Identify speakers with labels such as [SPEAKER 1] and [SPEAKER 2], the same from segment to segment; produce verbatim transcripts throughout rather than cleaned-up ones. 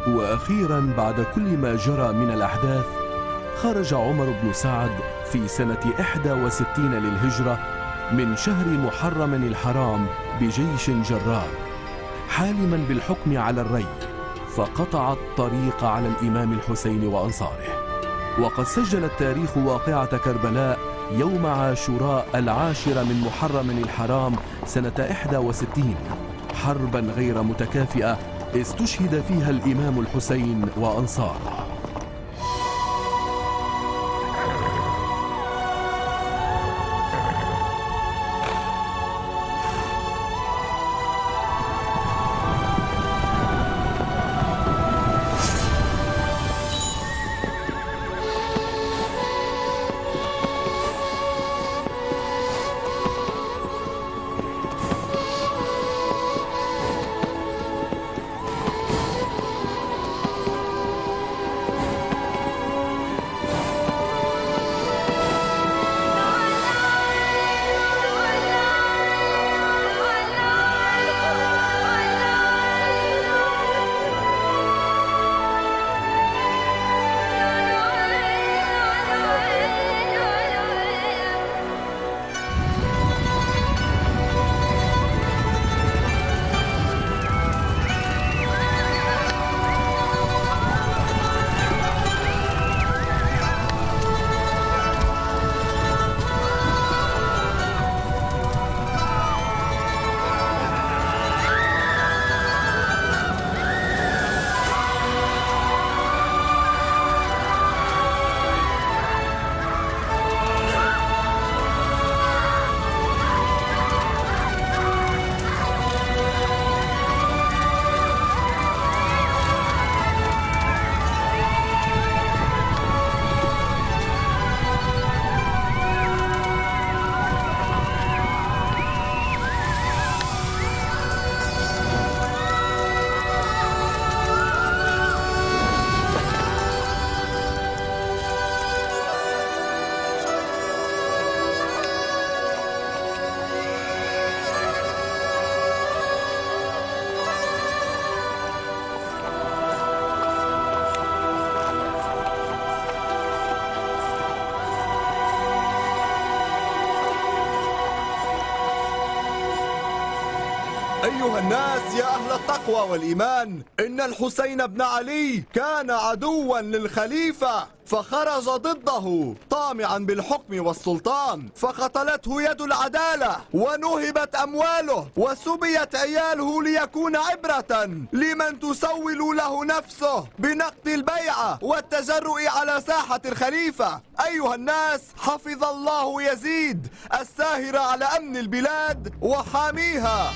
[SPEAKER 1] وأخيرا بعد كل ما جرى من الأحداث، خرج عمر بن سعد في سنة إحدى وستين للهجرة من شهر محرم الحرام بجيش جرار، حالما بالحكم على الري، فقطع الطريق على الإمام الحسين وأنصاره. وقد سجل التاريخ واقعة كربلاء يوم عاشوراء العاشر من محرم الحرام سنة إحدى وستين، حربا غير متكافئة استشهد فيها الإمام الحسين وأنصاره.
[SPEAKER 2] أيها الناس يا أهل التقوى والإيمان، إن الحسين بن علي كان عدوا للخليفة، فخرج ضده طامعا بالحكم والسلطان، فقتلته يد العدالة ونهبت أمواله وسبيت عياله ليكون عبرة لمن تسول له نفسه بنقض البيعة والتجرؤ على ساحة الخليفة. أيها الناس، حفظ الله يزيد الساهر على أمن البلاد وحاميها.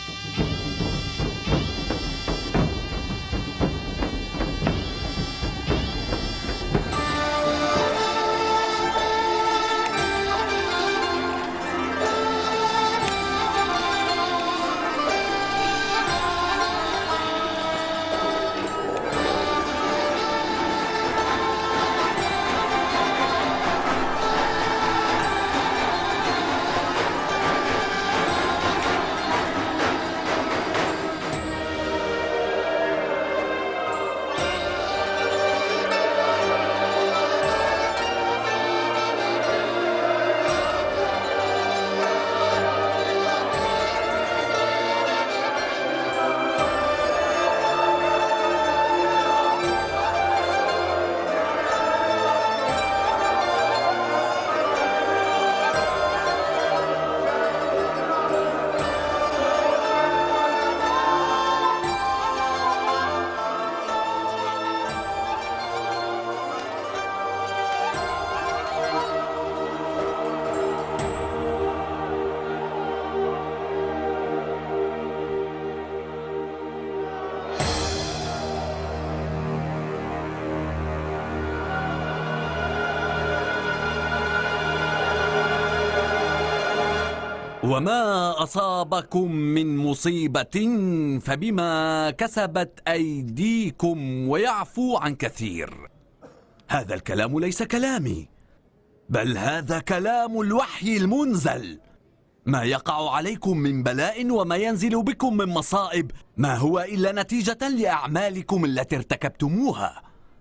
[SPEAKER 3] وما أصابكم من مصيبة فبما كسبت أيديكم ويعفو عن كثير. هذا الكلام ليس كلامي، بل هذا كلام الوحي المنزل. ما يقع عليكم من بلاء وما ينزل بكم من مصائب ما هو إلا نتيجة لأعمالكم التي ارتكبتموها.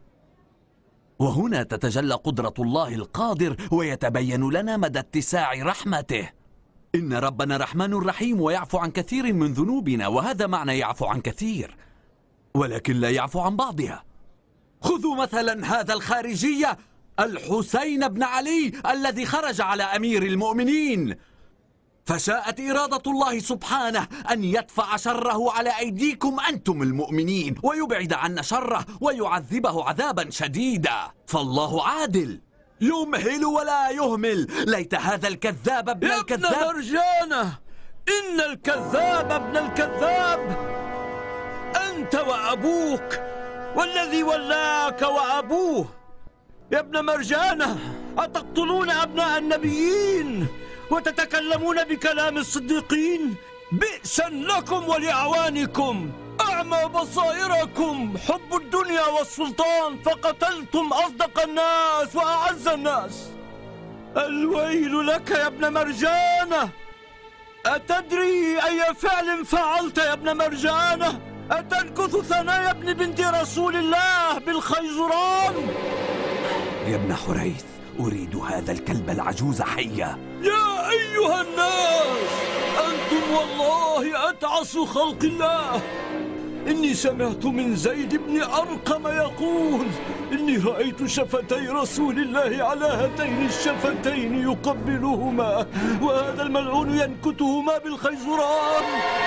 [SPEAKER 3] وهنا تتجلى قدرة الله القادر ويتبين لنا مدى اتساع رحمته. إن ربنا رحمن رحيم ويعفو عن كثير من ذنوبنا، وهذا معنى يعفو عن كثير، ولكن لا يعفو عن بعضها. خذوا مثلا هذا الخارجية الحسين بن علي الذي خرج على أمير المؤمنين، فشاءت إرادة الله سبحانه أن يدفع شره على أيديكم أنتم المؤمنين ويبعد عنا شره ويعذبه عذابا شديدا، فالله عادل يمهل ولا يهمل. ليت هذا الكذاب ابن
[SPEAKER 4] يا
[SPEAKER 3] الكذاب.
[SPEAKER 4] ابن مرجانة، إن الكذاب ابن الكذاب أنت وأبوك والذي ولاك وأبوه. يا ابن مرجانة، أتقتلون أبناء النبيين وتتكلمون بكلام الصديقين؟ بئسا لكم ولأعوانكم، أعمى بصائركم حب الدنيا والسلطان، فقتلتم أصدق الناس وأعز الناس. الويل لك يا ابن مرجانة. أتدري أي فعل فعلت يا ابن مرجانة؟ أتنكث ثنايا ابن بنت رسول الله بالخيزران؟
[SPEAKER 3] يا ابن حريث، أريد هذا الكلب العجوز حيا.
[SPEAKER 4] يا أيها الناس، أنتم والله أتعس خلق الله. إني سمعت من زيد بن أرقم يقول: إني رأيت شفتي رسول الله على هاتين الشفتين يقبلهما، وهذا الملعون ينكتهما بالخيزران.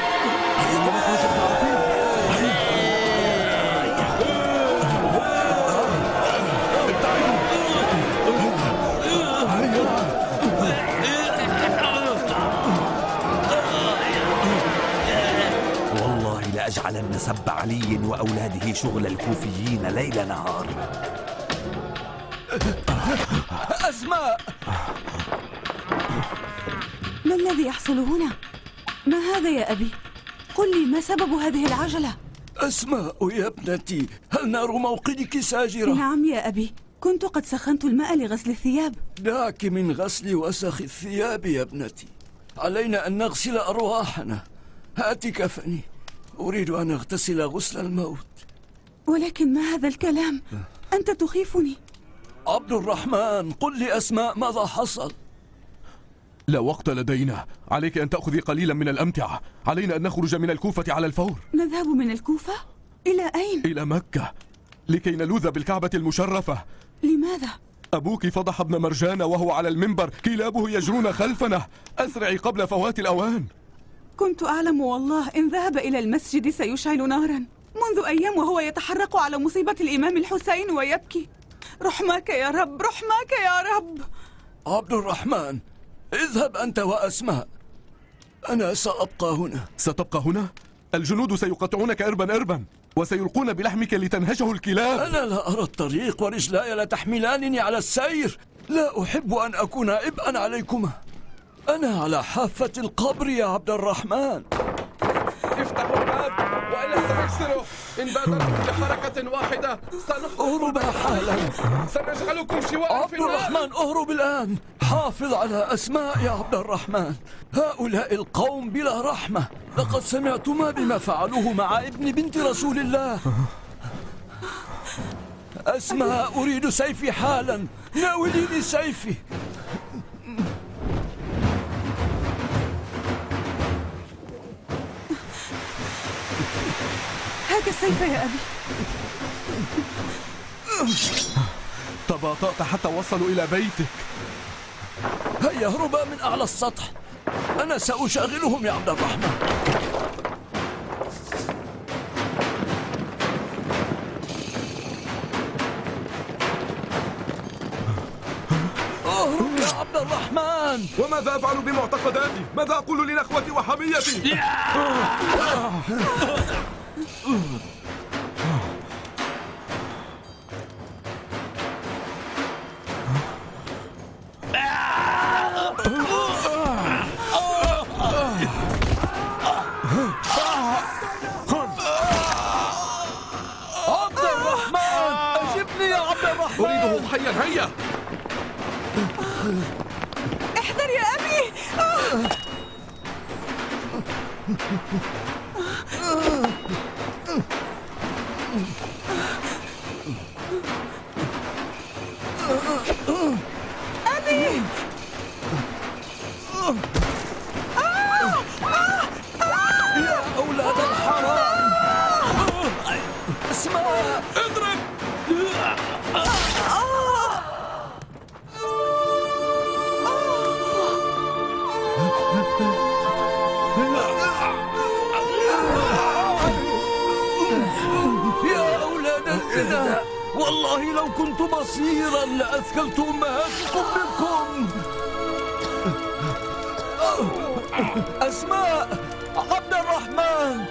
[SPEAKER 3] لأجعلن سب علي وأولاده شغل الكوفيين ليل نهار.
[SPEAKER 4] أسماء،
[SPEAKER 5] ما الذي يحصل هنا؟ ما هذا يا أبي؟ قل لي ما سبب هذه العجلة؟
[SPEAKER 4] أسماء يا ابنتي، هل نار موقدك ساجرة؟
[SPEAKER 5] نعم يا أبي، كنت قد سخنت الماء لغسل الثياب.
[SPEAKER 4] دعك من غسل وسخ الثياب يا ابنتي، علينا أن نغسل أرواحنا. هات كفني، أريد أن أغتسل غسل الموت.
[SPEAKER 5] ولكن ما هذا الكلام؟ أنت تخيفني.
[SPEAKER 4] عبد الرحمن، قل لي أسماء ماذا حصل؟
[SPEAKER 1] لا وقت لدينا، عليك أن تأخذي قليلا من الأمتعة. علينا أن نخرج من الكوفة على الفور.
[SPEAKER 5] نذهب من الكوفة؟ إلى أين؟
[SPEAKER 1] إلى مكة، لكي نلوذ بالكعبة المشرفة.
[SPEAKER 5] لماذا؟
[SPEAKER 1] أبوك فضح ابن مرجان وهو على المنبر، كلابه يجرون خلفنا. أسرعي قبل فوات الأوان.
[SPEAKER 5] كنت أعلم والله إن ذهب إلى المسجد سيشعل نارا. منذ أيام وهو يتحرق على مصيبة الإمام الحسين ويبكي. رحمك يا رب، رحمك يا رب.
[SPEAKER 4] عبد الرحمن، اذهب أنت وأسماء، أنا سأبقى هنا.
[SPEAKER 1] ستبقى هنا؟ الجنود سيقطعونك إربا إربا وسيلقون بلحمك لتنهشه الكلاب.
[SPEAKER 4] أنا لا أرى الطريق ورجلاي لا تحملانني على السير. لا أحب أن أكون عبئا عليكما. أنا على حافة القبر يا عبد الرحمن.
[SPEAKER 6] افتحوا الباب وإلا سنكسره. إن بادرتم بحركة واحدة
[SPEAKER 4] اهرب حالا،
[SPEAKER 6] سنجعلكم شواء
[SPEAKER 4] عبد
[SPEAKER 6] في النار.
[SPEAKER 4] الرحمن اهرب الآن. حافظ على أسماء يا عبد الرحمن. هؤلاء القوم بلا رحمة. لقد سمعتما بما فعلوه مع ابن بنت رسول الله. أسماء، أريد سيفي حالا، ناوليني سيفي.
[SPEAKER 5] هاك السيف يا أبي.
[SPEAKER 1] تباطأت حتى وصلوا إلى بيتك.
[SPEAKER 4] هيا اهربا من أعلى السطح، أنا سأشغلهم يا عبد الرحمن. اهرب يا عبد الرحمن.
[SPEAKER 6] وماذا أفعل بمعتقداتي؟ ماذا أقول لنخوتي وحميتي؟
[SPEAKER 4] عبد الرحمن، أجبني يا عبد الرحمن.
[SPEAKER 6] أريده حيا. هيا
[SPEAKER 5] احذر يا أبي. أبي!
[SPEAKER 4] يا أولاد الحرام! اسمع!
[SPEAKER 6] اضرب!
[SPEAKER 4] يا أولاد الزنا! والله لو كنت بصيرا لأثكلت أمهاتكم بكم. أسماء! عبد الرحمن!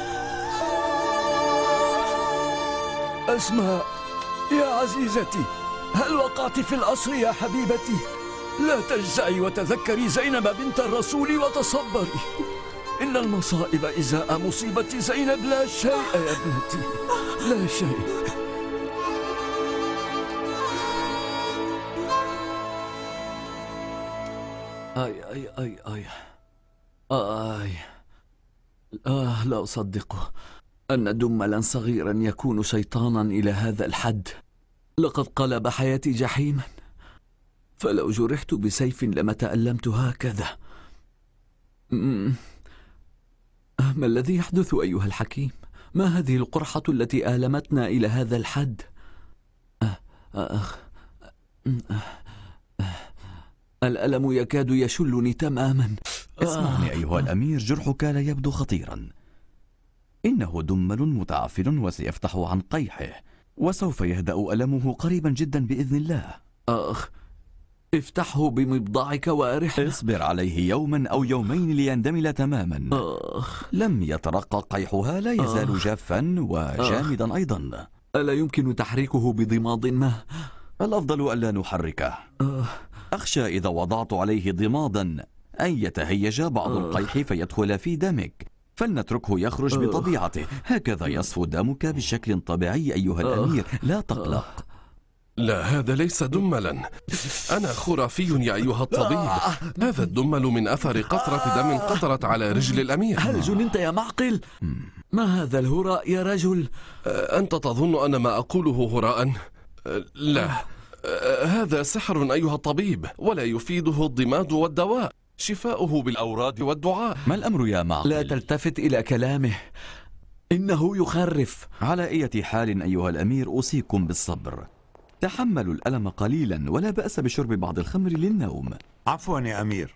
[SPEAKER 4] أسماء يا عزيزتي، هل وقعت في الأسر يا حبيبتي؟ لا تجزعي وتذكري زينب بنت الرسول وتصبري. إن المصائب إزاء مصيبة زينب لا شيء يا ابنتي، لا شيء. آي آي آي آي آي آه لا أصدقه أن دملا صغيرا يكون شيطانا إلى هذا الحد. لقد قلب حياتي جحيما، فلو جرحت بسيف لما تألمت هكذا. ما الذي يحدث أيها الحكيم؟ ما هذه القرحة التي آلمتنا إلى هذا الحد؟ آه آه آه الألم يكاد يشلني تماما.
[SPEAKER 7] اسمعني أيها الأمير، جرحك لا يبدو خطيرا. إنه دمل متعفن وسيفتح عن قيحه، وسوف يهدأ ألمه قريبا جدا بإذن الله.
[SPEAKER 4] آخ، افتحه بمبضعك وأرحنا.
[SPEAKER 7] اصبر عليه يوما أو يومين ليندمل تماما.
[SPEAKER 4] آخ.
[SPEAKER 7] لم يترقق قيحها، لا يزال
[SPEAKER 4] آخ.
[SPEAKER 7] جافا وجامدا آخ. أيضا.
[SPEAKER 4] ألا يمكن تحريكه بضماد ما؟
[SPEAKER 7] الأفضل ألا نحركه.
[SPEAKER 4] آخ.
[SPEAKER 7] أخشى إذا وضعت عليه ضمادا أن يتهيج بعض
[SPEAKER 4] آخ.
[SPEAKER 7] القيح فيدخل في دمك، فلنتركه يخرج
[SPEAKER 4] آخ.
[SPEAKER 7] بطبيعته. هكذا يصفو دمك بشكل طبيعي أيها
[SPEAKER 4] آخ.
[SPEAKER 7] الأمير، لا تقلق.
[SPEAKER 6] لا، هذا ليس دملا. أنا خرافي يا أيها الطبيب. هذا الدمل من أثر قطرة دم قطرت على رجل الأمير.
[SPEAKER 4] هل جننت يا معقل؟ ما هذا الهراء يا رجل؟
[SPEAKER 6] أنت تظن أن ما أقوله هراء؟ لا، هذا سحر أيها الطبيب، ولا يفيده الضماد والدواء. شفاؤه بالأوراد والدعاء.
[SPEAKER 7] ما الأمر يا معقل؟
[SPEAKER 4] لا تلتفت إلى كلامه، إنه يخرف.
[SPEAKER 7] على أي حال أيها الأمير أوصيكم بالصبر. تحملوا الألم قليلا، ولا بأس بشرب بعض الخمر للنوم.
[SPEAKER 8] عفوا يا أمير.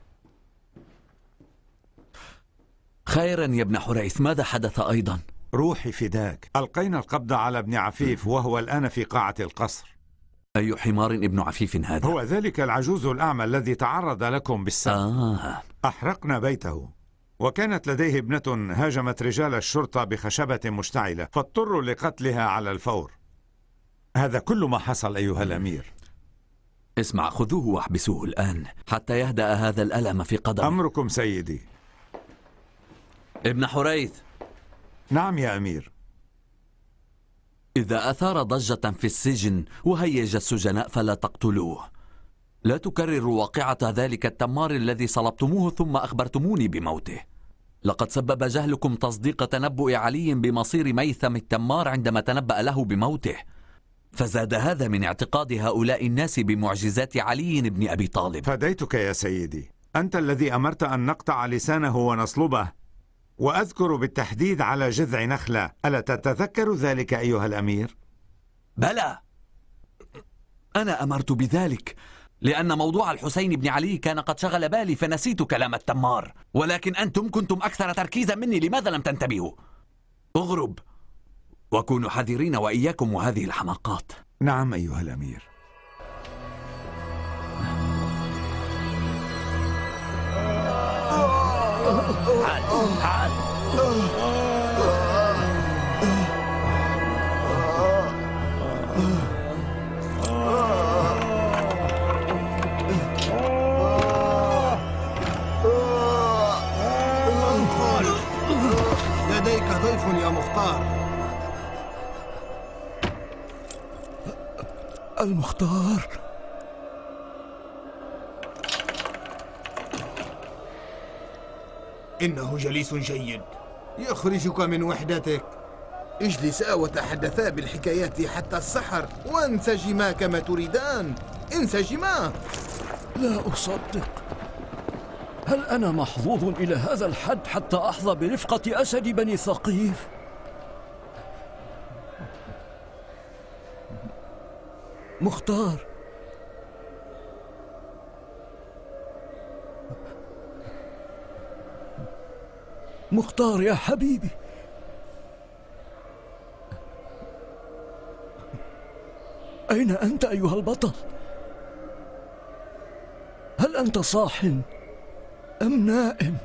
[SPEAKER 4] خيرا يا ابن حريث، ماذا حدث أيضا؟
[SPEAKER 8] روحي فداك، ألقينا القبض على ابن عفيف وهو الآن في قاعة القصر.
[SPEAKER 4] أي حمار ابن عفيف هذا؟
[SPEAKER 8] هو ذلك العجوز الأعمى الذي تعرض لكم بالسبب.
[SPEAKER 4] آه.
[SPEAKER 8] أحرقنا بيته، وكانت لديه ابنة هاجمت رجال الشرطة بخشبة مشتعلة، فاضطروا لقتلها على الفور. هذا كل ما حصل أيها الأمير.
[SPEAKER 4] اسمع، خذوه واحبسوه الآن حتى يهدأ هذا الألم في قدمه.
[SPEAKER 8] أمركم سيدي.
[SPEAKER 4] ابن حريث.
[SPEAKER 8] نعم يا أمير.
[SPEAKER 4] إذا أثار ضجة في السجن وهيج السجناء فلا تقتلوه. لا تكرروا واقعة ذلك التمار الذي صلبتموه ثم أخبرتموني بموته. لقد سبب جهلكم تصديق تنبؤ علي بمصير ميثم التمار عندما تنبأ له بموته، فزاد هذا من اعتقاد هؤلاء الناس بمعجزات علي بن أبي طالب.
[SPEAKER 8] فديتك يا سيدي، أنت الذي أمرت أن نقطع لسانه ونصلبه، وأذكر بالتحديد على جذع نخلة. ألا تتذكر ذلك أيها الأمير؟
[SPEAKER 4] بلى، أنا أمرت بذلك لأن موضوع الحسين بن علي كان قد شغل بالي فنسيت كلام التمار، ولكن أنتم كنتم أكثر تركيزا مني، لماذا لم تنتبهوا؟ اغرب وكونوا حذرين وإياكم وهذه الحماقات.
[SPEAKER 8] نعم أيها الأمير.
[SPEAKER 9] لديك ضيف يا مختار.
[SPEAKER 4] المختار.
[SPEAKER 9] إنه جليس جيد يخرجك من وحدتك. اجلسا وتحدثا بالحكايات حتى السحر وانسجما كما تريدان. انسجما.
[SPEAKER 10] لا أصدق. هل أنا محظوظ إلى هذا الحد حتى أحظى برفقة أسد بني ثقيف؟ مختار، مختار يا حبيبي، أين أنت أيها البطل؟ هل أنت صاح أم نائم؟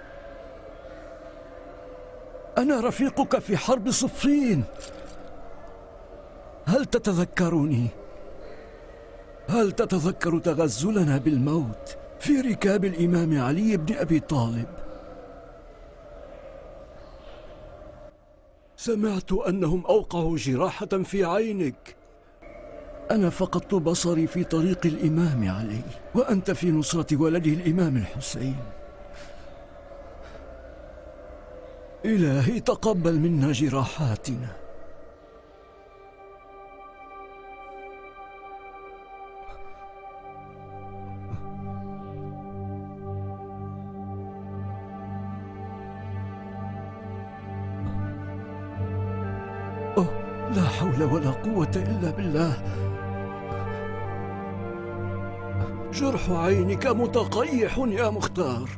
[SPEAKER 10] أنا رفيقك في حرب صفين. هل تتذكرني؟ هل تتذكر تغزلنا بالموت في ركاب الإمام علي بن أبي طالب؟ سمعت أنهم أوقعوا جراحة في عينك. أنا فقدت بصري في طريق الإمام علي، وأنت في نصرة ولده الإمام الحسين. إلهي تقبل منا جراحاتنا. أوه، لا حول ولا قوة إلا بالله. جرح عينك متقيح يا مختار.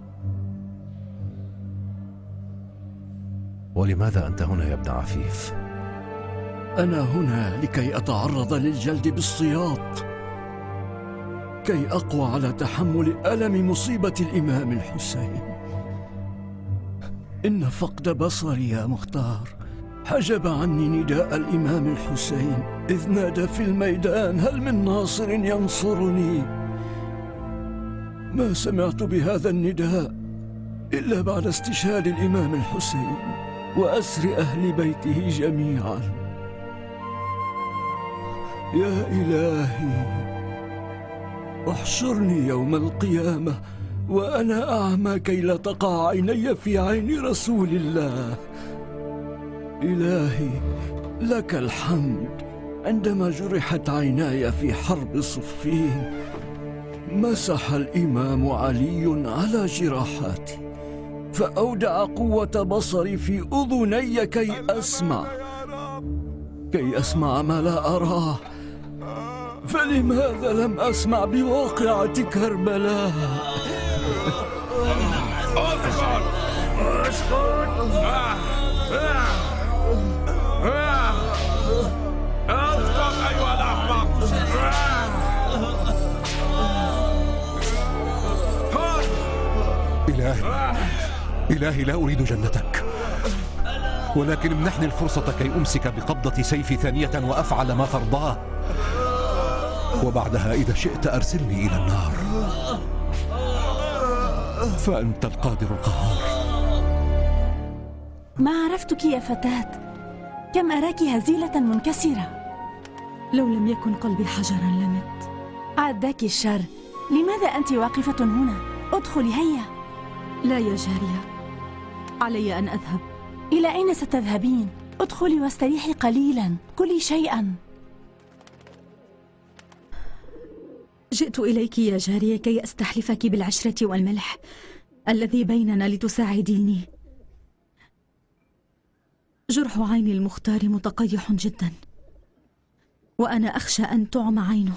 [SPEAKER 11] ولماذا أنت هنا يا ابن عفيف؟
[SPEAKER 10] أنا هنا لكي أتعرض للجلد بالسياط، كي أقوى على تحمل ألم مصيبة الإمام الحسين. إن فقد بصري يا مختار حجب عني نداء الإمام الحسين إذ نادى في الميدان: هل من ناصر ينصرني؟ ما سمعت بهذا النداء إلا بعد استشهاد الإمام الحسين وأسر أهل بيته جميعا. يا إلهي، احشرني يوم القيامة وأنا أعمى كي لا تقع عيني في عين رسول الله. إلهي، لك الحمد. عندما جرحت عيناي في حرب صفين مسح الإمام علي على جراحاتي، فأودع قوة بصري في أذني كي أسمع كي أسمع ما لا أراه. فلماذا لم أسمع بواقعة كربلاء؟
[SPEAKER 12] اسكت اسكت اسكت أيها الأحمق.
[SPEAKER 11] إلهي إلهي، لا أريد جنتك، ولكن امنحني الفرصة كي أمسك بقبضة سيفي ثانية وأفعل ما ترضاه، وبعدها إذا شئت أرسلني إلى النار، فأنت القادر القهار.
[SPEAKER 13] ما عرفتك يا فتاة، كم أراك هزيلة منكسرة.
[SPEAKER 14] لو لم يكن قلبي حجرا لمت.
[SPEAKER 13] عداك الشر، لماذا أنت واقفة هنا؟ ادخلي هيا.
[SPEAKER 14] لا يا جارية، علي أن أذهب.
[SPEAKER 13] إلى أين ستذهبين؟ ادخلي واستريحي قليلا، كلي شيئا.
[SPEAKER 14] جئت إليك يا جارية كي أستحلفك بالعشرة والملح الذي بيننا لتساعديني. جرح عين المختار متقيح جدا، وأنا أخشى أن تعمى عينه.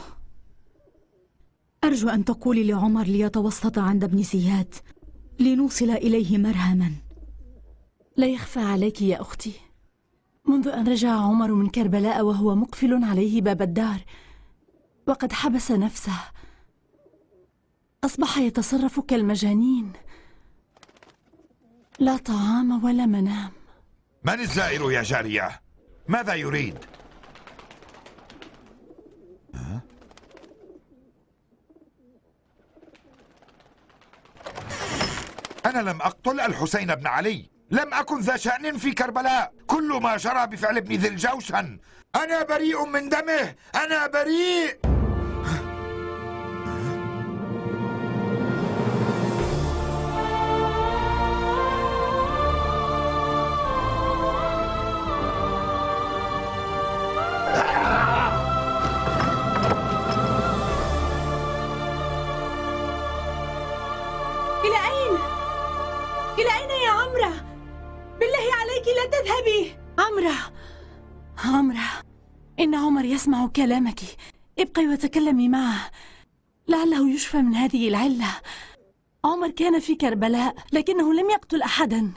[SPEAKER 14] أرجو أن تقولي لعمر ليتوسط عند ابن زياد لنوصل إليه مرهما.
[SPEAKER 13] لا يخفى عليك يا أختي، منذ أن رجع عمر من كربلاء وهو مقفل عليه باب الدار وقد حبس نفسه، أصبح يتصرف كالمجانين، لا طعام ولا منام.
[SPEAKER 15] من الزائر يا جارية؟ ماذا يريد؟ ها؟ أنا لم أقتل الحسين بن علي، لم أكن ذا شأن في كربلاء. كل ما جرى بفعل ابن ذي الجوشن أنا بريء من دمه، أنا بريء.
[SPEAKER 13] عمرة، إن عمر يسمع كلامك. ابقي وتكلمي معه، لعله يشفى من هذه العلة. عمر كان في كربلاء لكنه لم يقتل أحدا.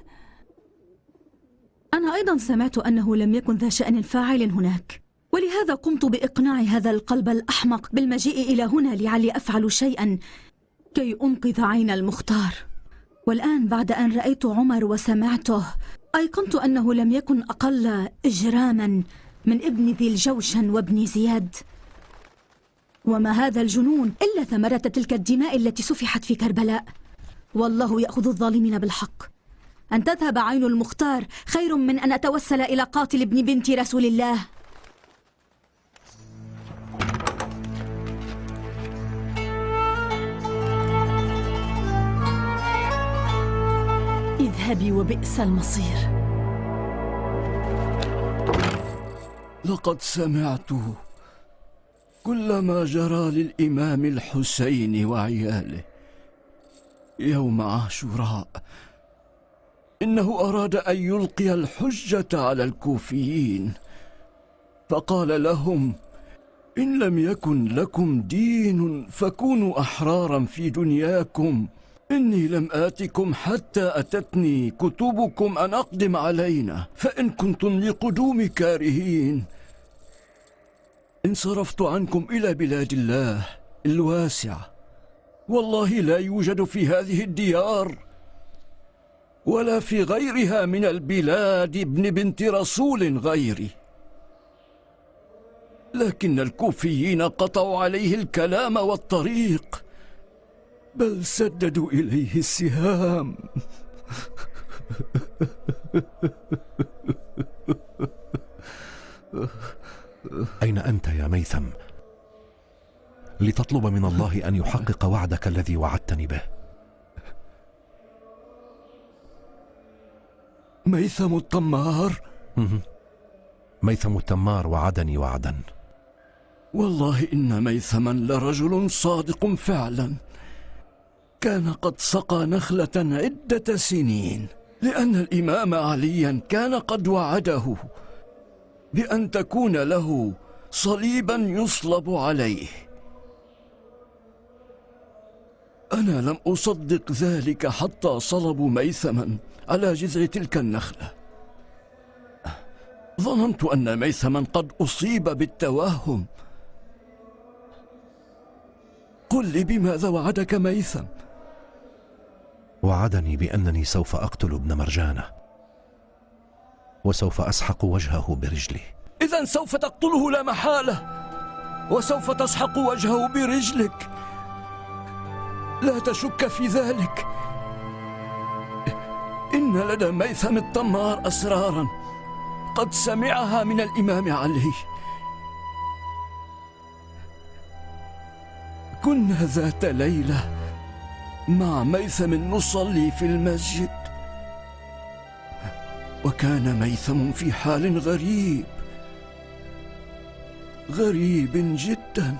[SPEAKER 14] أنا أيضا سمعت أنه لم يكن ذا شأن فاعل هناك، ولهذا قمت بإقناع هذا القلب الأحمق بالمجيء إلى هنا لعلي أفعل شيئا كي أنقذ عين المختار. والآن بعد أن رأيت عمر وسمعته أيقنت أنه لم يكن أقل إجراما من ابن ذي الجوشن وابن زياد. وما هذا الجنون إلا ثمرة تلك الدماء التي سفحت في كربلاء. والله يأخذ الظالمين بالحق. أن تذهب عين المختار خير من أن أتوسل إلى قاتل ابن بنت رسول الله.
[SPEAKER 13] اذهبي وبئس المصير.
[SPEAKER 10] لقد سمعت كل ما جرى للإمام الحسين وعياله يوم عاشوراء. إنه أراد أن يلقي الحجة على الكوفيين، فقال لهم: إن لم يكن لكم دين فكونوا أحرارا في دنياكم. إني لم آتكم حتى أتتني كتبكم أن أقدم علينا، فإن كنتم لقدوم كارهين انصرفت عنكم إلى بلاد الله الواسعة. والله لا يوجد في هذه الديار ولا في غيرها من البلاد ابن بنت رسول غيري، لكن الكوفيين قطعوا عليه الكلام والطريق، بل سددوا إليه السهام.
[SPEAKER 11] أين أنت يا ميثم لتطلب من الله أن يحقق وعدك الذي وعدتني به؟
[SPEAKER 10] ميثم التمار؟
[SPEAKER 11] ميثم التمار وعدني وعدا.
[SPEAKER 10] والله إن ميثما لرجل صادق فعلا. كان قد سقى نخلة عدة سنين، لأن الإمام عليا كان قد وعده بأن تكون له صليبا يصلب عليه. أنا لم أصدق ذلك حتى صلبوا ميثما على جذع تلك النخلة. ظننت أن ميثما قد أصيب بالتوهم. قل لي بماذا وعدك ميثم؟
[SPEAKER 11] وعدني بأنني سوف أقتل ابن مرجانة وسوف أسحق وجهه برجلي.
[SPEAKER 10] إذن سوف تقتله لا محالة، وسوف تسحق وجهه برجلك، لا تشك في ذلك. إن لدى ميثم التمار أسرارا قد سمعها من الإمام علي. كنا ذات ليلة مع ميثم نصلي في المسجد، وكان ميثم في حال غريب غريب جدا.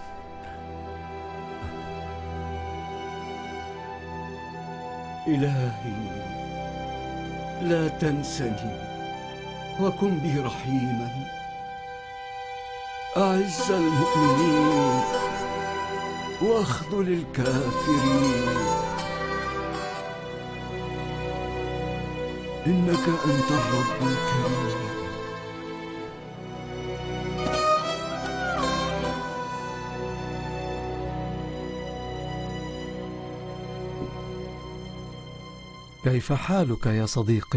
[SPEAKER 10] إلهي لا تنسني وكن بي رحيما، أعز المؤمنين واخذل الكافرين، إنك أنت الرب الكريم.
[SPEAKER 16] كيف حالك يا صديقي؟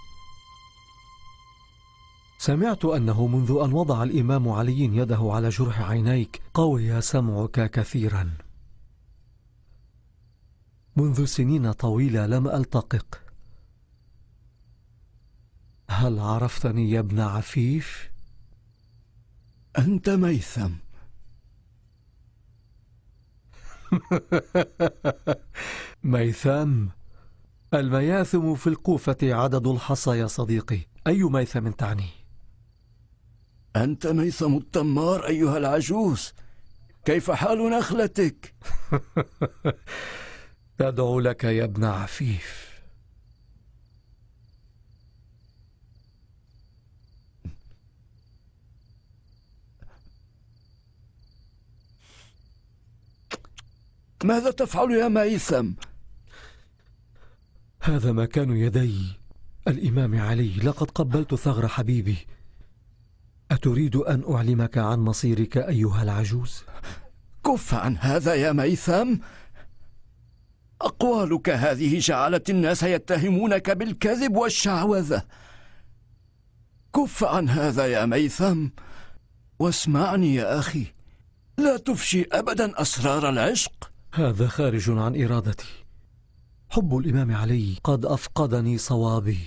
[SPEAKER 16] سمعت أنه منذ أن وضع الإمام علي يده على جرح عينيك قوي سمعك كثيرا. منذ سنين طويلة لم ألتقك. هل عرفتني يا ابن عفيف؟
[SPEAKER 10] أنت ميثم.
[SPEAKER 16] ميثم؟ المياثم في الكوفة عدد الحصى يا صديقي. أي ميثم تعني؟
[SPEAKER 10] أنت ميثم التمار أيها العجوز. كيف حال نخلتك؟
[SPEAKER 16] تدعو لك يا ابن عفيف.
[SPEAKER 10] ماذا تفعل يا ميثم؟
[SPEAKER 16] هذا مكان يدي الإمام علي. لقد قبلت ثغر حبيبي. أتريد أن أعلمك عن مصيرك أيها العجوز؟
[SPEAKER 10] كف عن هذا يا ميثم. أقوالك هذه جعلت الناس يتهمونك بالكذب والشعوذة. كف عن هذا يا ميثم واسمعني يا أخي، لا تفشي أبدا أسرار العشق.
[SPEAKER 16] هذا خارج عن إرادتي. حب الإمام علي قد أفقدني صوابي.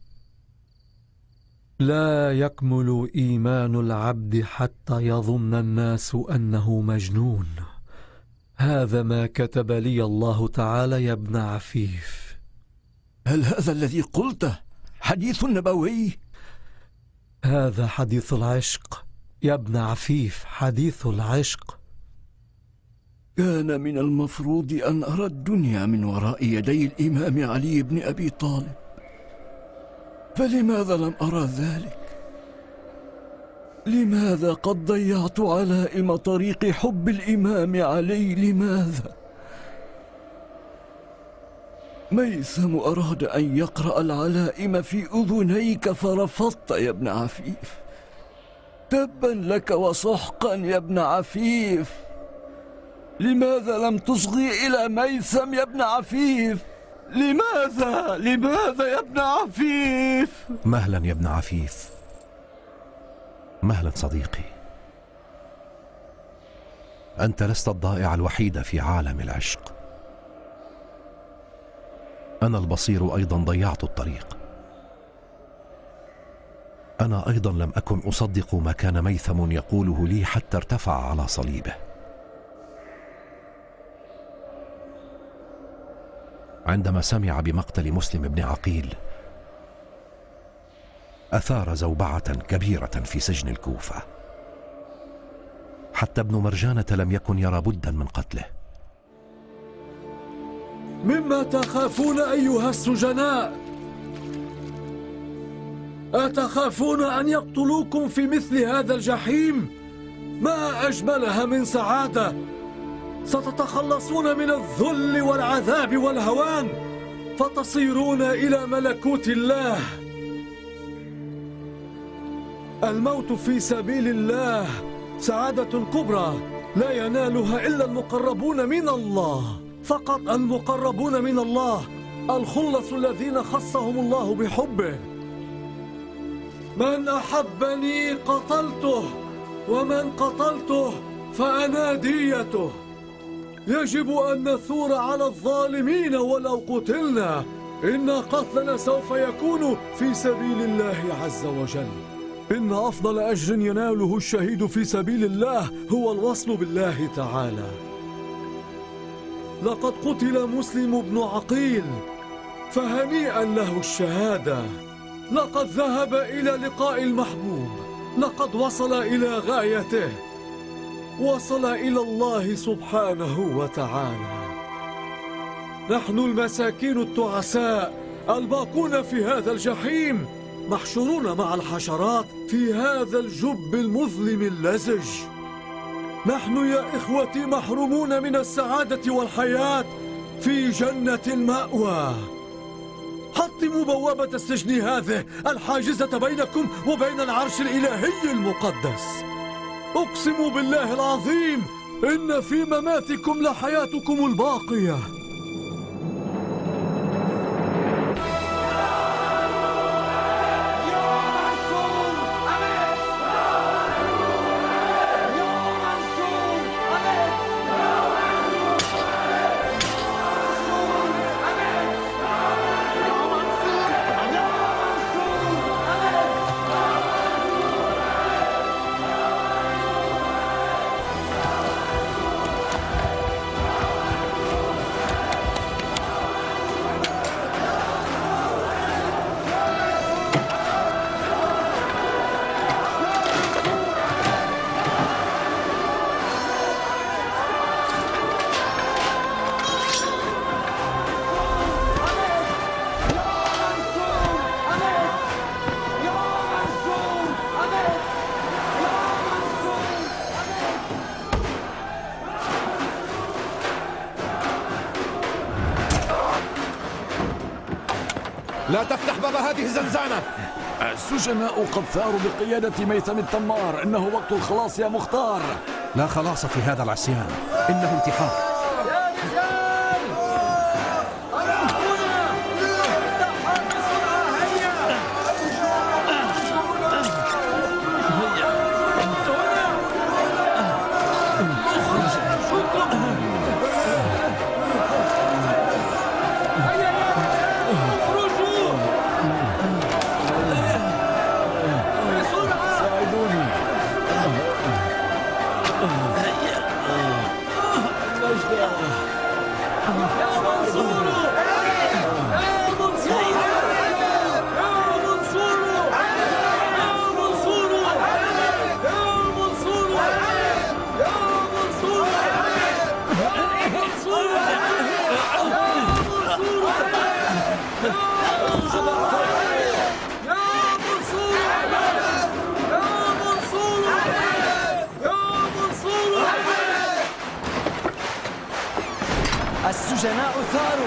[SPEAKER 16] لا يكمل إيمان العبد حتى يظن الناس أنه مجنون. هذا ما كتب لي الله تعالى يا ابن عفيف.
[SPEAKER 10] هل هذا الذي قلته حديث نبوي؟
[SPEAKER 16] هذا حديث العشق يا ابن عفيف، حديث العشق.
[SPEAKER 10] كان من المفروض أن أرى الدنيا من وراء يدي الإمام علي بن أبي طالب، فلماذا لم أرى ذلك؟ لماذا قد ضيعت علائم طريق حب الإمام علي؟ لماذا؟ ميثم أراد أن يقرأ العلائم في أذنيك فرفضت يا ابن عفيف. تبا لك وسحقا يا ابن عفيف. لماذا لم تصغي إلى ميثم يا ابن عفيف؟ لماذا؟ لماذا يا ابن عفيف؟
[SPEAKER 11] مهلا يا ابن عفيف، مهلا صديقي. أنت لست الضائع الوحيد في عالم العشق. أنا البصير أيضا ضيعت الطريق. أنا أيضا لم أكن أصدق ما كان ميثم يقوله لي حتى ارتفع على صليبه. عندما سمع بمقتل مسلم بن عقيل أثار زوبعة كبيرة في سجن الكوفة، حتى ابن مرجانة لم يكن يرى بدا من قتله.
[SPEAKER 16] مما تخافون أيها السجناء؟ أتخافون أن يقتلوكم في مثل هذا الجحيم؟ ما أجملها من سعادة. ستتخلصون من الذل والعذاب والهوان، فتصيرون إلى ملكوت الله. الموت في سبيل الله سعادة كبرى لا ينالها إلا المقربون من الله، فقط المقربون من الله، الخلص الذين خصهم الله بحبه. من أحبني قتلته، ومن قتلته فأنا ديته. يجب أن نثور على الظالمين ولو قتلنا. إن قتلنا سوف يكون في سبيل الله عز وجل. إن أفضل أجر يناله الشهيد في سبيل الله هو الوصل بالله تعالى. لقد قتل مسلم بن عقيل، فهنيئا له الشهادة. لقد ذهب إلى لقاء المحبوب، لقد وصل إلى غايته، وصل إلى الله سبحانه وتعالى. نحن المساكين التعساء الباقون في هذا الجحيم محشورون مع الحشرات في هذا الجب المظلم اللزج. نحن يا إخوتي محرومون من السعادة والحياة في جنة المأوى. حطموا بوابة السجن هذه الحاجزة بينكم وبين العرش الإلهي المقدس. أقسم بالله العظيم إن في مماتكم لحياتكم الباقية.
[SPEAKER 11] لا تفتح باب هذه الزنزانة.
[SPEAKER 10] السجناء قد ثاروا بقيادة ميثم التمار. إنه وقت الخلاص يا مختار.
[SPEAKER 11] لا خلاص في هذا العصيان، إنه انتحار.
[SPEAKER 17] السجناء ثاروا.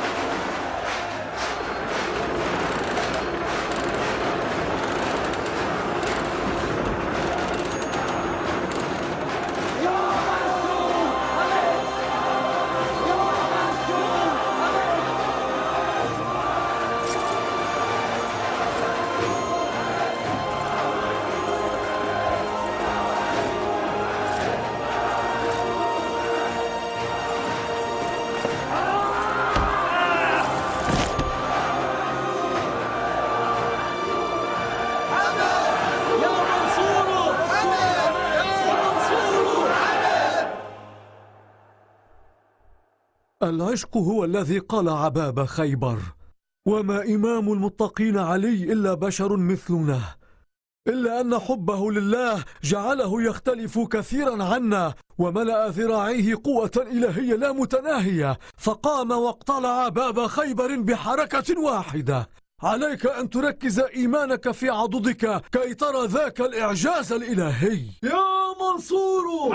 [SPEAKER 16] العشق هو الذي قلع باب خيبر، وما إمام المتقين علي إلا بشر مثلنا، إلا أن حبه لله جعله يختلف كثيرا عنا، وملأ ذراعيه قوة إلهية لا متناهية، فقام واقتلع باب خيبر بحركة واحدة. عليك أن تركز إيمانك في عضدك كي ترى ذاك الإعجاز الإلهي. يا منصور!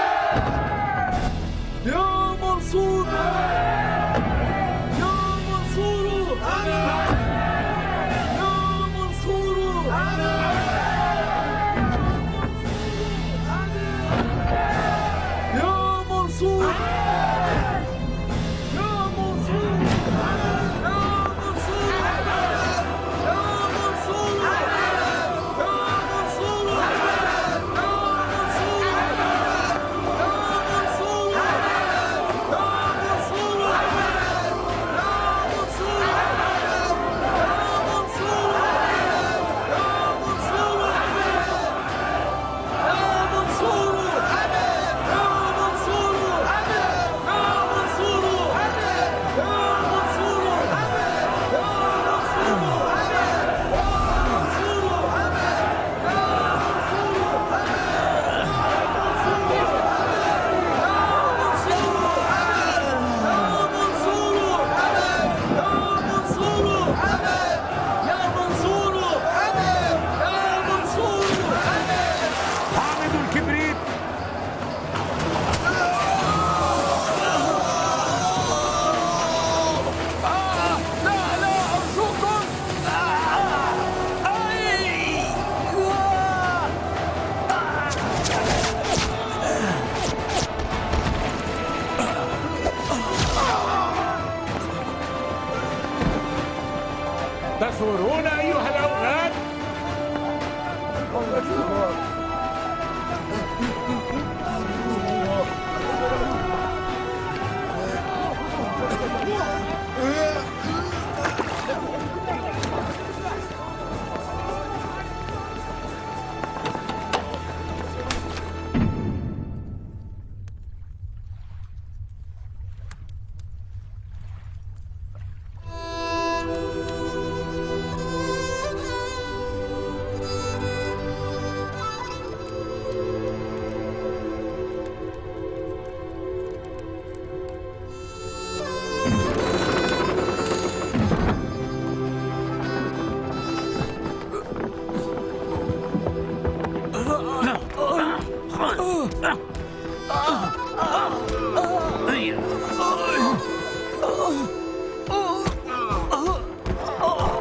[SPEAKER 16] يا منصور! يا منصور! يا منصور! يا منصور!
[SPEAKER 12] تثورون أيها الأولاد؟ Oh!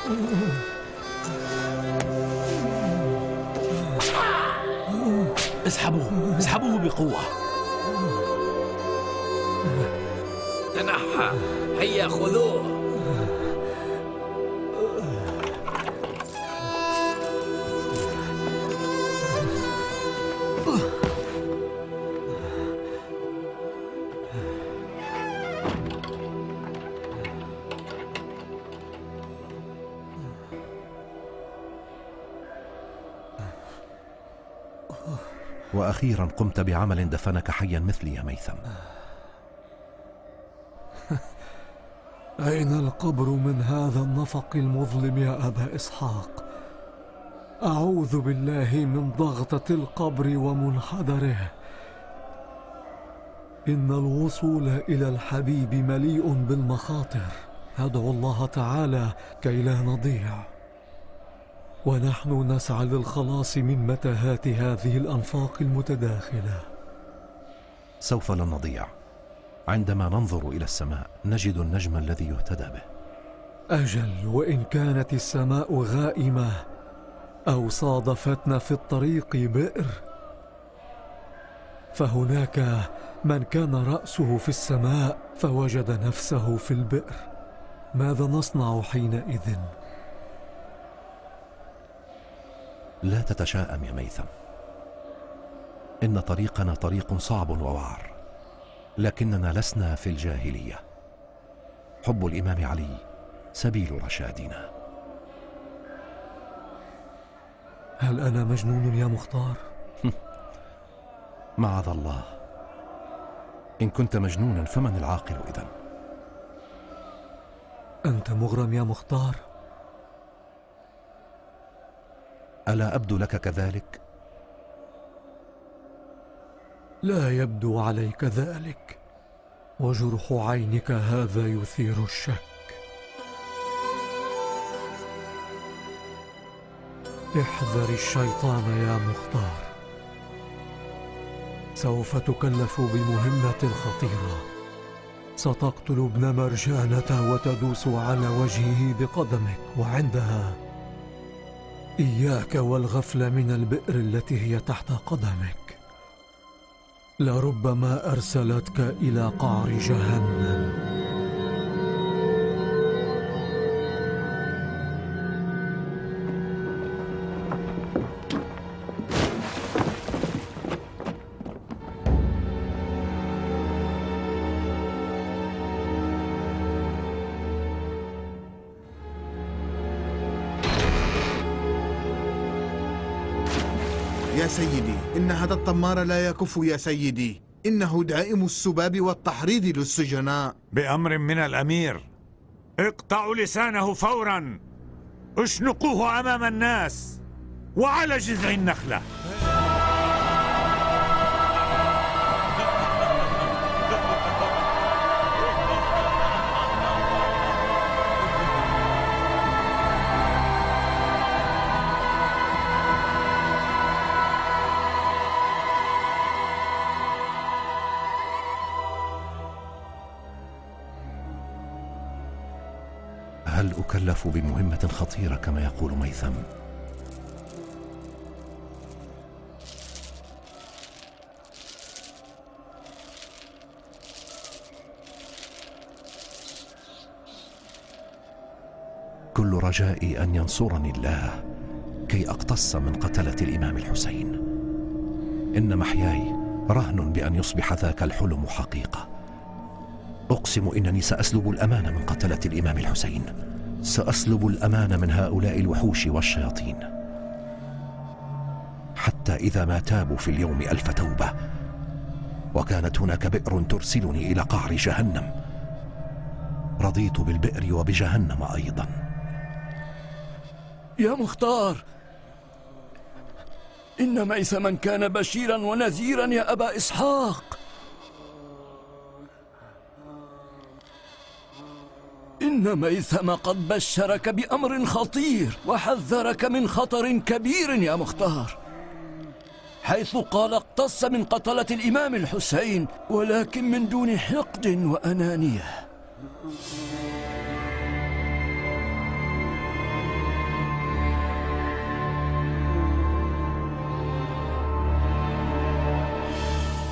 [SPEAKER 3] اسحبوه اسحبوه بقوة.
[SPEAKER 18] تنحى، هيا خذوه.
[SPEAKER 11] وأخيرا قمت بعمل دفنك حيا مثلي يا ميثم.
[SPEAKER 16] أين القبر من هذا النفق المظلم يا أبا إسحاق؟ أعوذ بالله من ضغطة القبر ومنحدره. إن الوصول إلى الحبيب مليء بالمخاطر. أدعو الله تعالى كي لا نضيع، ونحن نسعى للخلاص من متاهات هذه الأنفاق المتداخلة.
[SPEAKER 11] سوف لا نضيع. عندما ننظر إلى السماء نجد النجم الذي يهتدى به.
[SPEAKER 16] أجل، وإن كانت السماء غائمة أو صادفتنا في الطريق بئر، فهناك من كان رأسه في السماء فوجد نفسه في البئر. ماذا نصنع حينئذ؟
[SPEAKER 11] لا تتشائم يا ميثم. إن طريقنا طريق صعب ووعر، لكننا لسنا في الجاهلية. حب الإمام علي سبيل رشادنا.
[SPEAKER 16] هل أنا مجنون يا مختار؟
[SPEAKER 11] معاذ الله. إن كنت مجنونا فمن العاقل إذن؟
[SPEAKER 16] أنت مغرم يا مختار؟
[SPEAKER 11] ألا أبدو لك كذلك؟
[SPEAKER 16] لا يبدو عليك ذلك، وجرح عينك هذا يثير الشك. احذر الشيطان يا مختار، سوف تكلف بمهمة خطيرة. ستقتل ابن مرجانة وتدوس على وجهه بقدمك، وعندها إياك والغفل من البئر التي هي تحت قدمك. لربما أرسلتك إلى قعر جهنم.
[SPEAKER 9] يا سيدي، إن هذا الطمار لا يكف يا سيدي. إنه دائم السباب والتحريض للسجناء.
[SPEAKER 8] بأمر من الأمير اقطعوا لسانه فورا، اشنقوه أمام الناس وعلى جذع النخلة.
[SPEAKER 11] هل أكلف بمهمة خطيرة كما يقول ميثم؟ كل رجائي أن ينصرني الله كي أقتص من قتلة الإمام الحسين. إن محياي رهن بأن يصبح ذاك الحلم حقيقة. أقسم إنني سأسلب الأمان من قتلة الإمام الحسين، سأسلب الأمان من هؤلاء الوحوش والشياطين، حتى إذا ما تابوا في اليوم ألف توبة وكانت هناك بئر ترسلني إلى قعر جهنم، رضيت بالبئر وبجهنم أيضا.
[SPEAKER 10] يا مختار، إن ميثما كان بشيرا ونذيرا يا أبا إسحاق. إن ميثم قد بشرك بأمر خطير وحذرك من خطر كبير يا مختار، حيث قال اقتص من قتلة الإمام الحسين، ولكن من دون حقد وأنانية.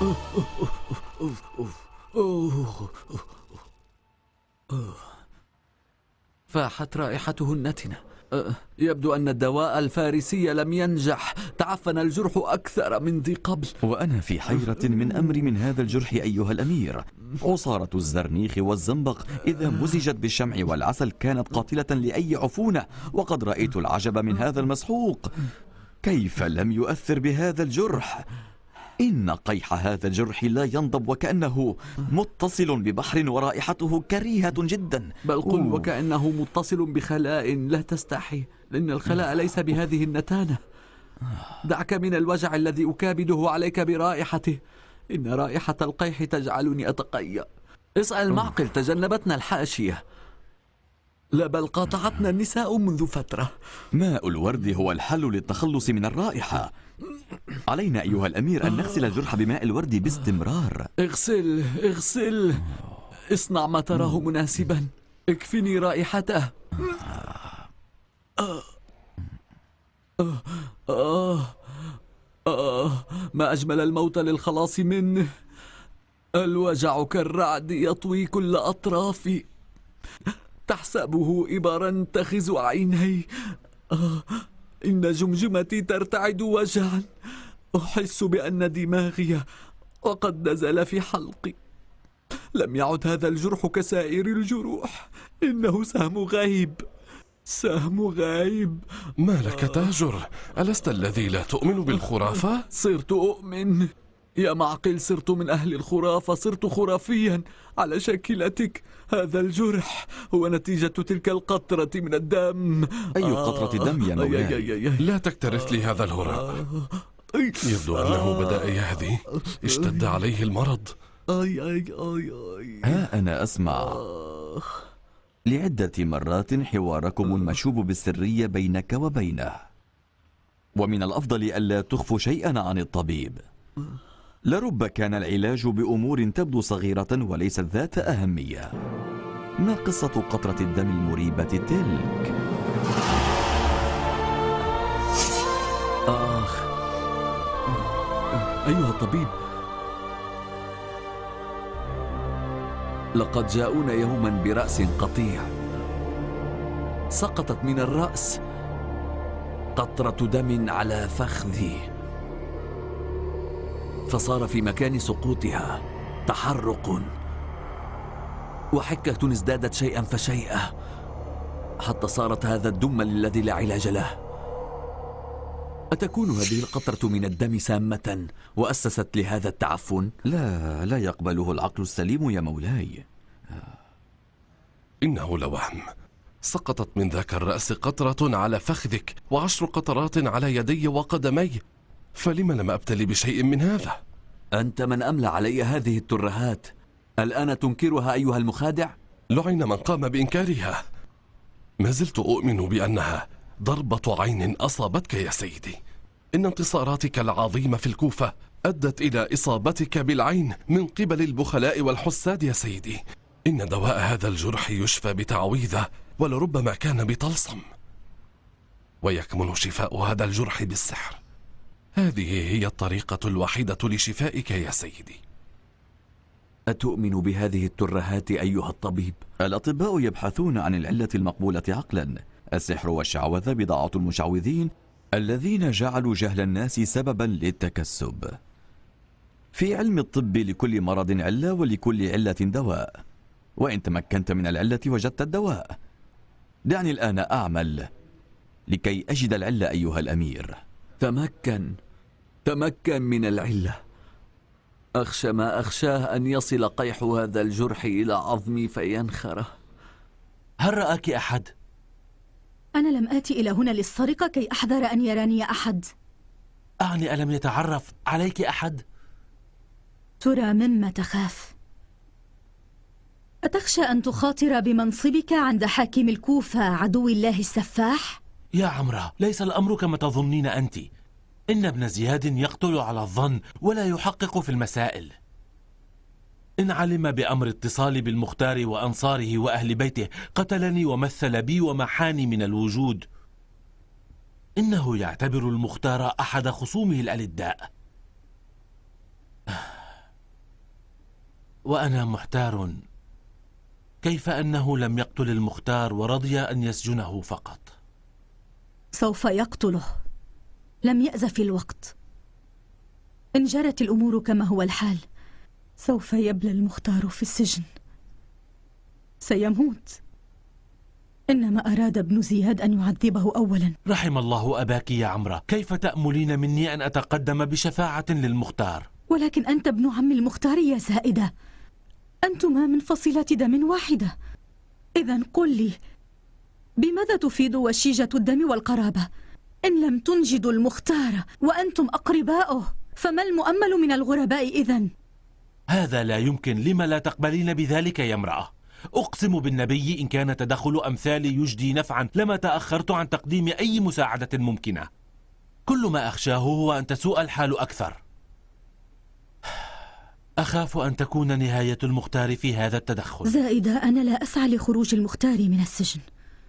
[SPEAKER 3] فاحت رائحته النتنة. يبدو أن الدواء الفارسي لم ينجح. تعفن الجرح أكثر من ذي قبل.
[SPEAKER 7] وأنا في حيرة من أمر من هذا الجرح أيها الأمير. عصارة الزرنيخ والزنبق إذا مزجت بالشمع والعسل كانت قاتلة لأي عفونة، وقد رأيت العجب من هذا المسحوق. كيف لم يؤثر بهذا الجرح؟ إن قيح هذا الجرح لا ينضب وكأنه متصل ببحر ورائحته كريهة جدا.
[SPEAKER 3] بل قل وكأنه متصل بخلاء لا تستحي، لأن الخلاء ليس بهذه النتانة. دعك من الوجع الذي أكابده عليك برائحته. إن رائحة القيح تجعلني أتقيأ. اسأل معقل، تجنبتنا الحاشية. لا بل قاطعتنا النساء منذ فترة.
[SPEAKER 7] ماء الورد هو الحل للتخلص من الرائحة. علينا أيها الأمير أن نغسل الجرح بماء الورد باستمرار.
[SPEAKER 3] اغسل اغسل، اصنع ما تراه مناسبا. اكفني رائحته. آه. آه. آه. آه. ما أجمل الموت للخلاص منه. الوجع كالرعد يطوي كل أطرافي. تحسبه إبرا تخز عيني. آه. إن جمجمتي ترتعد وجعا. أحس بأن دماغي وقد نزل في حلقي. لم يعد هذا الجرح كسائر الجروح. إنه سهم غيب، سهم غيب.
[SPEAKER 6] ما لك تاجر؟ ألست الذي لا تؤمن بالخرافة؟
[SPEAKER 3] صرت أؤمن يا معقل، صرت من أهل الخرافة، صرت خرافيا على شاكلتك. هذا الجرح هو نتيجة تلك القطرة من الدم.
[SPEAKER 7] أي قطرة دم يا مولاي؟
[SPEAKER 6] لا تكترث لي هذا الهراء. يبدو أنه بدأ يهدي. اشتد عليه المرض.
[SPEAKER 3] أي أي أي أي.
[SPEAKER 7] ها أنا أسمع لعدة مرات حواركم المشوب بالسرية بينك وبينه، ومن الأفضل ألا تخفوا شيئا عن الطبيب. لرب كان العلاج بأمور تبدو صغيرة وليست ذات أهمية. ما قصة قطرة الدم المريبة تلك؟
[SPEAKER 3] آخ أيها الطبيب، لقد جاءونا يوما برأس قطيع. سقطت من الرأس قطرة دم على فخذي، فصار في مكان سقوطها تحرق، وحكة ازدادت شيئا فشيئا حتى صارت هذا الدم الذي لا علاج له. أتكون هذه القطرة من الدم سامة وأسست لهذا التعفن؟
[SPEAKER 7] لا، لا يقبله العقل السليم يا مولاي.
[SPEAKER 6] إنه لوهم. سقطت من ذاك الرأس قطرة على فخذك وعشر قطرات على يدي وقدمي، فلم لم أبتلي بشيء من هذا؟
[SPEAKER 3] أنت من أملى علي هذه الترهات. الآن تنكرها أيها المخادع؟
[SPEAKER 6] لعن من قام بإنكارها. ما زلت أؤمن بأنها ضربة عين أصابتك يا سيدي. إن انتصاراتك العظيمة في الكوفة أدت إلى إصابتك بالعين من قبل البخلاء والحساد يا سيدي. إن دواء هذا الجرح يشفى بتعويذة ولربما كان بطلسم، ويكمن شفاء هذا الجرح بالسحر. هذه هي الطريقة الوحيدة لشفائك يا سيدي.
[SPEAKER 3] أتؤمن بهذه الترهات أيها الطبيب؟
[SPEAKER 7] الأطباء يبحثون عن العلة المقبولة عقلا. السحر والشعوذة بضاعة المشعوذين الذين جعلوا جهل الناس سببا للتكسب. في علم الطب لكل مرض علة ولكل علة دواء، وإن تمكنت من العلة وجدت الدواء. دعني الآن أعمل لكي أجد العلة أيها الأمير.
[SPEAKER 3] تمكن تمكن من العلة. أخشى ما أخشاه أن يصل قيح هذا الجرح إلى عظمي فينخره.
[SPEAKER 19] هل رآك أحد؟
[SPEAKER 14] أنا لم آتي إلى هنا للسرقة كي أحذر أن يراني أحد.
[SPEAKER 19] أعني ألم يتعرف عليك أحد؟
[SPEAKER 14] ترى مما تخاف؟ أتخشى أن تخاطر بمنصبك عند حاكم الكوفة عدو الله السفاح؟
[SPEAKER 19] يا عمرة، ليس الأمر كما تظنين أنت. إن ابن زياد يقتل على الظن ولا يحقق في المسائل. إن علم بأمر اتصالي بالمختار وأنصاره وأهل بيته قتلني ومثل بي ومحاني من الوجود. إنه يعتبر المختار أحد خصومه الألداء. وأنا محتار، كيف أنه لم يقتل المختار ورضي أن يسجنه فقط؟
[SPEAKER 14] سوف يقتله، لم يأزف الوقت. إن جرت الأمور كما هو الحال سوف يبلى المختار في السجن، سيموت. إنما أراد ابن زياد أن يعذبه أولا.
[SPEAKER 19] رحم الله أباك يا عمرة، كيف تأملين مني أن أتقدم بشفاعة للمختار؟
[SPEAKER 14] ولكن أنت ابن عم المختار يا زائدة، أنتما من فصيلة دم واحدة. إذن قل لي، بماذا تفيد وشيجة الدم والقرابة إن لم تنجدوا المختار وأنتم أقرباؤه؟ فما المؤمل من الغرباء إذن؟
[SPEAKER 19] هذا لا يمكن. لما لا تقبلين بذلك يا امرأة؟ أقسم بالنبي إن كان تدخل أمثالي يجدي نفعا لما تأخرت عن تقديم أي مساعدة ممكنة. كل ما أخشاه هو أن تسوء الحال أكثر. أخاف أن تكون نهاية المختار في هذا التدخل.
[SPEAKER 14] زائدة، أنا لا أسعى لخروج المختار من السجن.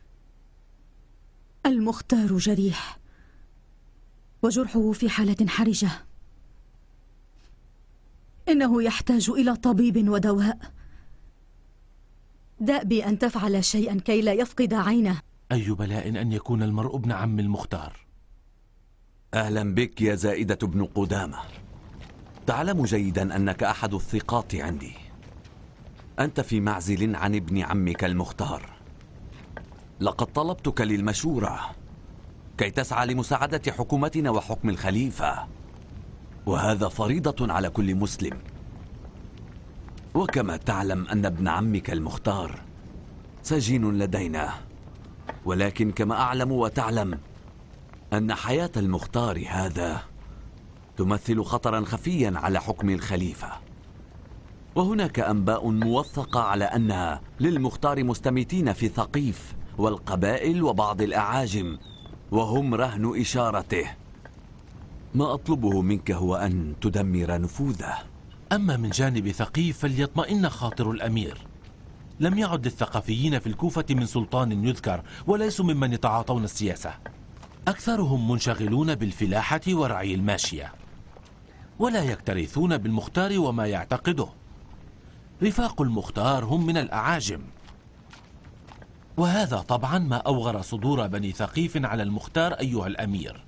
[SPEAKER 14] المختار جريح وجرحه في حالة حرجة، إنه يحتاج إلى طبيب ودواء. دأبي أن تفعل شيئا كي لا يفقد عينه.
[SPEAKER 19] أي بلاء أن يكون المرء ابن عم المختار.
[SPEAKER 4] أهلا بك يا زائدة بن قدامة. تعلم جيدا أنك أحد الثقات عندي. أنت في معزل عن ابن عمك المختار. لقد طلبتك للمشورة كي تسعى لمساعدة حكومتنا وحكم الخليفة، وهذا فريضة على كل مسلم. وكما تعلم أن ابن عمك المختار سجين لدينا، ولكن كما أعلم وتعلم أن حياة المختار هذا تمثل خطرا خفيا على حكم الخليفة. وهناك أنباء موثقة على أن للمختار مستميتين في ثقيف والقبائل وبعض الأعاجم، وهم رهن إشارته. ما أطلبه منك هو أن تدمر نفوذه.
[SPEAKER 19] أما من جانب ثقيف فليطمئن خاطر الأمير. لم يعد للثقافيين في الكوفة من سلطان يذكر، وليسوا ممن يتعاطون السياسة. أكثرهم منشغلون بالفلاحة ورعي الماشية، ولا يكترثون بالمختار وما يعتقده. رفاق المختار هم من الأعاجم، وهذا طبعا ما أوغر صدور بني ثقيف على المختار أيها الأمير.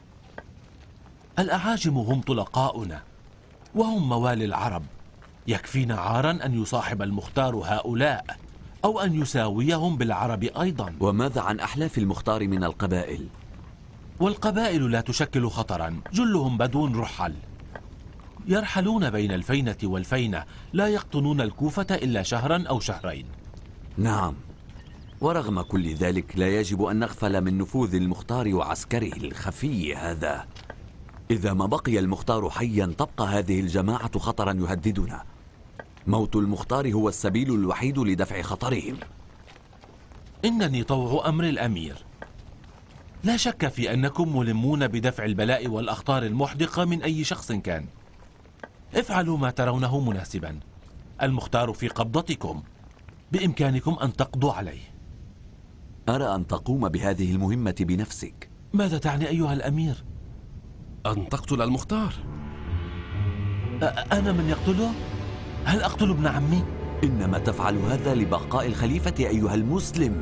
[SPEAKER 19] الأعاجم هم طلقاؤنا وهم موالي العرب. يكفينا عارا أن يصاحب المختار هؤلاء أو أن يساويهم بالعرب أيضا.
[SPEAKER 4] وماذا عن أحلاف المختار من القبائل؟
[SPEAKER 19] والقبائل لا تشكل خطرا، جلهم بدو رحل يرحلون بين الفينة والفينة، لا يقطنون الكوفة إلا شهرا أو شهرين.
[SPEAKER 4] نعم، ورغم كل ذلك لا يجب أن نغفل من نفوذ المختار وعسكره الخفي هذا. إذا ما بقي المختار حيا تبقى هذه الجماعة خطرا يهددنا. موت المختار هو السبيل الوحيد لدفع خطرهم.
[SPEAKER 19] إنني طوع أمر الأمير. لا شك في أنكم ملمون بدفع البلاء والأخطار المحدقة من أي شخص كان. افعلوا ما ترونه مناسبا. المختار في قبضتكم، بإمكانكم أن تقضوا عليه.
[SPEAKER 4] أرى أن تقوم بهذه المهمة بنفسك.
[SPEAKER 19] ماذا تعني أيها الأمير؟
[SPEAKER 6] أن تقتل المختار.
[SPEAKER 19] أنا من يقتله؟ هل أقتل ابن عمي؟
[SPEAKER 4] إنما تفعل هذا لبقاء الخليفة أيها المسلم،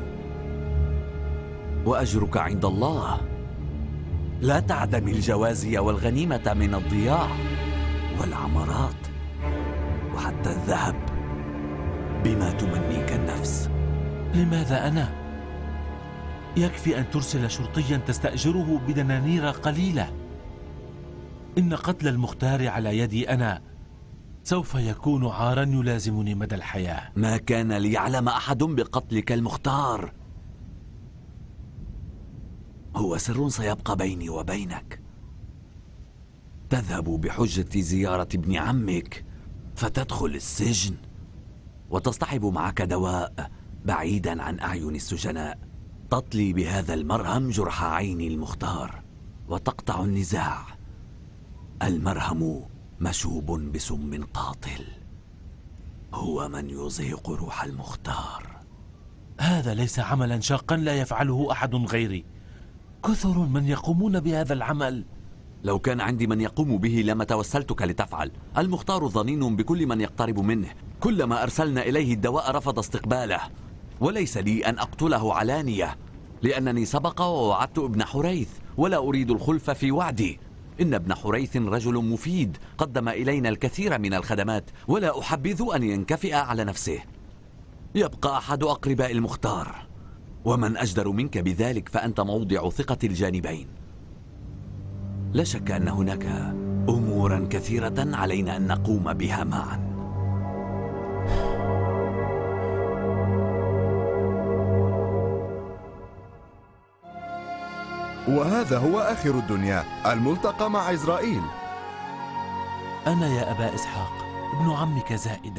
[SPEAKER 4] وأجرك عند الله. لا تعدم الجوازي والغنيمة من الضياع والعمارات وحتى الذهب بما تمنيك النفس.
[SPEAKER 19] لماذا أنا؟ يكفي أن ترسل شرطيا تستأجره بدنانير قليلة. إن قتل المختار على يدي أنا سوف يكون عارا يلازمني مدى الحياة.
[SPEAKER 4] ما كان ليعلم أحد بقتلك المختار. هو سر سيبقى بيني وبينك. تذهب بحجة زيارة ابن عمك فتدخل السجن وتصطحب معك دواء بعيدا عن أعين السجناء. تطلي بهذا المرهم جرح عين المختار وتقطع النزاع. المرهم مشوب بسم قاتل، هو من يزهق روح المختار.
[SPEAKER 19] هذا ليس عملا شاقا لا يفعله أحد غيري. كثر من يقومون بهذا العمل.
[SPEAKER 4] لو كان عندي من يقوم به لما توسلتك لتفعل. المختار ظنين بكل من يقترب منه، كلما أرسلنا إليه الدواء رفض استقباله، وليس لي أن أقتله علانية، لأنني سبق ووعدت ابن حريث ولا أريد الخلف في وعدي. إن ابن حريث رجل مفيد قدم إلينا الكثير من الخدمات، ولا أحبذ أن ينكفئ على نفسه. يبقى أحد أقرباء المختار، ومن أجدر منك بذلك، فأنت موضع ثقة الجانبين. لا شك أن هناك أمورا كثيرة علينا أن نقوم بها معا.
[SPEAKER 2] وهذا هو آخر الدنيا، الملتقى مع إزرائيل.
[SPEAKER 19] أنا يا أبا إسحاق ابن عمك زائدة.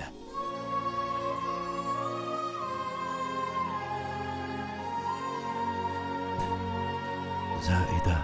[SPEAKER 11] زائدة.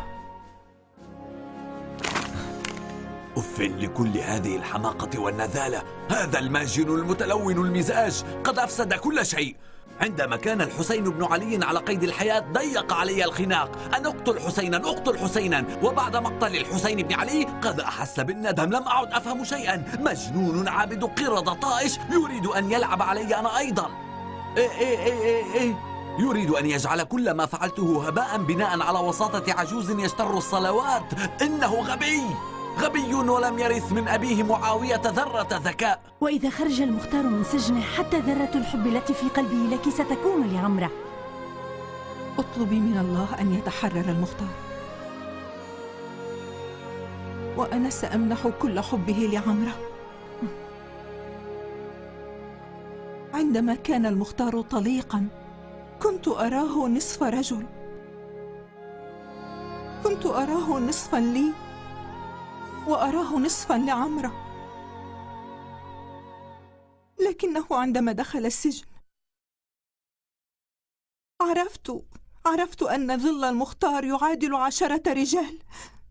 [SPEAKER 4] أف لكل هذه الحماقة والنذالة. هذا الماجن المتلون المزاج قد أفسد كل شيء. عندما كان الحسين بن علي على قيد الحياة ضيق علي الخناق أن أقتل حسينا أقتل حسينا، وبعد مقتل الحسين بن علي قد أحس بالندم. لم أعد أفهم شيئا. مجنون عابد قردة طائش يريد أن يلعب علي أنا أيضا. إيه إيه إيه إيه إيه. يريد أن يجعل كل ما فعلته هباء بناء على وساطة عجوز يشتر الصلوات. إنه غبي غبي ولم يرث من أبيه معاوية ذرة ذكاء.
[SPEAKER 13] وإذا خرج المختار من سجنه حتى ذرة الحب التي في قلبه لك ستكون لعمرة.
[SPEAKER 5] اطلبي من الله أن يتحرر المختار، وأنا سأمنح كل حبه لعمرة. عندما كان المختار طليقا كنت أراه نصف رجل، كنت أراه نصفا لي وأراه نصفا لعمرة، لكنه عندما دخل السجن عرفت عرفت أن ظل المختار يعادل عشرة رجال.